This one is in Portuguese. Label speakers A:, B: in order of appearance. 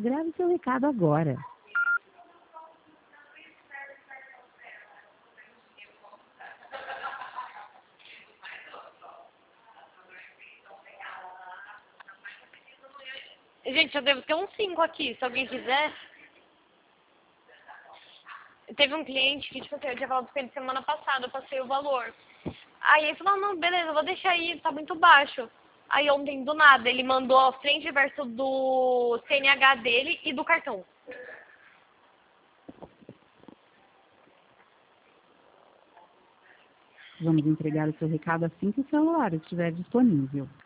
A: Grave seu recado agora.
B: Gente, eu devo ter uns 5 aqui, se alguém quiser. Teve um cliente que, tipo assim, eu tinha falado com ele semana passada, eu passei o valor. Aí ele falou, não, beleza, eu vou deixar aí, tá muito baixo. Aí ontem, do nada, ele mandou a frente e verso do CNH dele e do cartão.
A: Vamos entregar o seu recado assim que o celular estiver disponível.